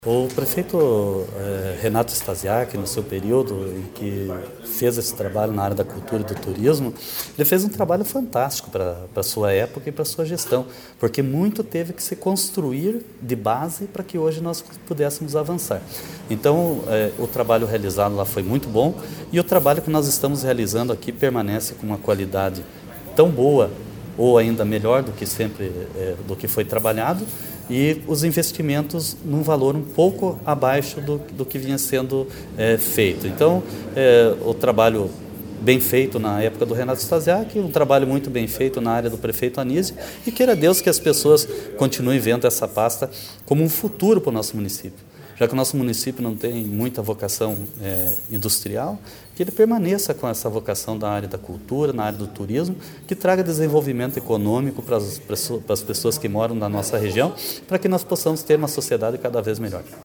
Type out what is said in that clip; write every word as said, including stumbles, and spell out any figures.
O prefeito eh, Renato Stasiak, no seu período em que fez esse trabalho na área da cultura e do turismo, ele fez um trabalho fantástico para a sua época e para a sua gestão, porque muito teve que se construir de base para que hoje nós pudéssemos avançar. Então, eh, o trabalho realizado lá foi muito bom e o trabalho que nós estamos realizando aqui permanece com uma qualidade tão boa ou ainda melhor do que sempre eh, do que foi trabalhado, e os investimentos num valor um pouco abaixo do, do que vinha sendo é, feito. Então, é, o trabalho bem feito na época do Renato Stasiak, um trabalho muito bem feito na área do prefeito Anísio, e queira Deus que as pessoas continuem vendo essa pasta como um futuro para o nosso município. Já que o nosso município não tem muita vocação é, industrial, que ele permaneça com essa vocação da área da cultura, na área do turismo, que traga desenvolvimento econômico para as, para as pessoas que moram na nossa região, para que nós possamos ter uma sociedade cada vez melhor.